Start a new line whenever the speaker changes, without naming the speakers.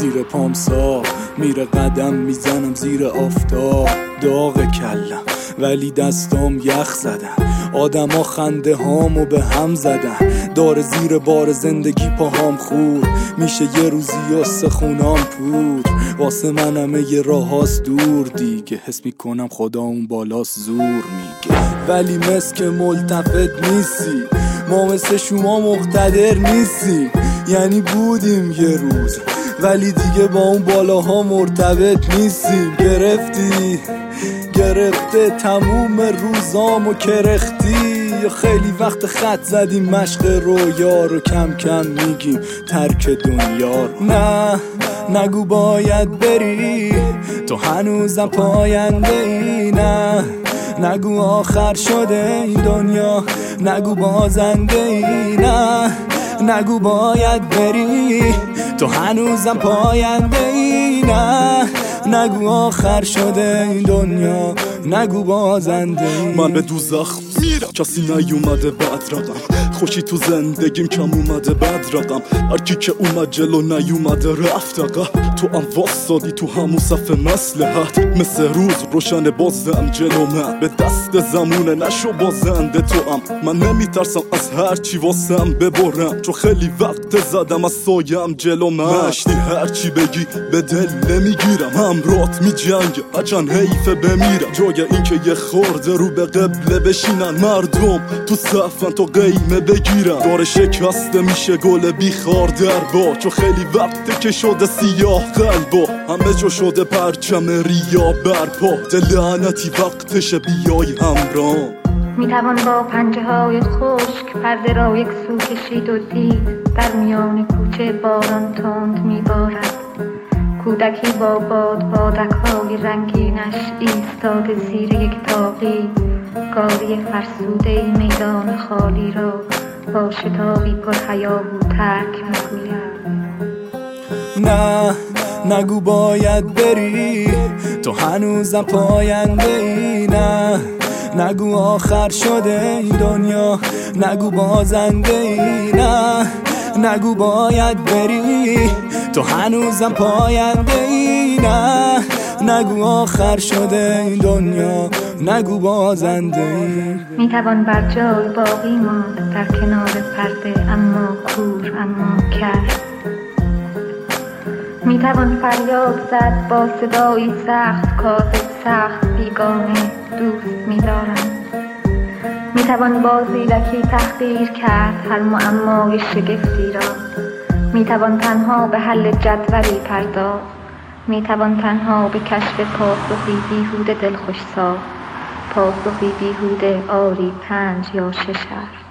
زیر پام صاف میره، قدم میزنم زیر آفتاب. داغ کلم ولی دستام یخ زدن، آدما خنده هامو به هم زدن. داره زیر بار زندگی پاهام خورد، میشه یه روزی استخونام پود. واسه من همه یه راهاست دور دیگه، حس میکنم خدا اون بالاست زور میگه. ولی مثل که ملتفت نیستی، ما مثل شما مقتدر نیستی. یعنی بودیم یه روز ولی دیگه با اون بالاها مرتبط نیستیم. گرفته تموم روزامو کرختی، یا خیلی وقت خط زدیم مشق رویا رو، کم کم میگیم ترک دنیا رو. نه نگو باید بری، تو هنوزم پاینده ای. نه نگو آخر شده این دنیا، نگو بازنده ای. نه نگو باید بری، تو هنوزم پاینده ای. نه نگو آخر شده این دنیا، نگو بازنده ای.
من به دوزخ میرم، کسی نیومده بعد رقم. خوشی تو زندگیم کم اومده بعد رقم. هرکی که اومد جلو نیومده رفت عقب. تو هم واسادی تو همون صف مصلحت، مثل روز روشن بازم جلو من. به دست زمونه نشو بازنده تو هم. من نمیترسم از هرچی واسم ببرم، چون خیلی وقت زدم از سایم جلو من. مشتی هرچی بگی به دل نمیگیرم، همرات میجنگه اجن حیفه بمیرم. جای این که یه خورده رو به قبله بشینن مردم، تو صفن تو قیمه بگیرم. داره شکسته میشه گل بیخار در با، چون خیلی وقته که شده سیاه قلبا. همه جا شده پرچم ریا برپا، دل لعنتی وقتشه بیای همراه.
میتوان با پنجه های خشک پرده را یک سو کشید و دید در میان کوچه باران تند میبارد. کودکی با بادک های رنگینش ایستاده زیر یک طاقی، گاری فرسوده میدان خالی را با شتابی پر هیاهو ترک میگوید.
نه نگو باید بری، تو هنوزم پاینده ای. نه نگو آخر شده این دنیا، نگو بازنده ای. نه نگو باید بری، تو هنوزم پاینده ای. نه نگو آخر شده این دنیا، نگو بازنده ای.
میتوان بر جای باقی ماند در کنار پرده، اما کور اما کر. میتوان فریاد زد با صدایی سخت، کاذب سخت بیگانه دوست می‌دارم. میتوان با زیرکی تحقیر کرد هر معمای شگفتی را. میتوان تنها به حل جدولی پرداخت، میتوان تنها به کشف پاسخی بیهوده دلخوش ساخت. پاسخی بیهوده آری 5 یا 6 حرف.